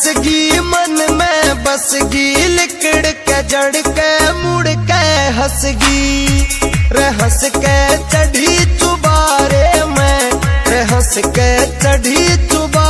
हंसगी मन में बसगी, लिकड़ के जड़ के मुड़ के हंसगी। रे हंस के चढ़ी चुबारे में, रे हंस के चढ़ी चुबारे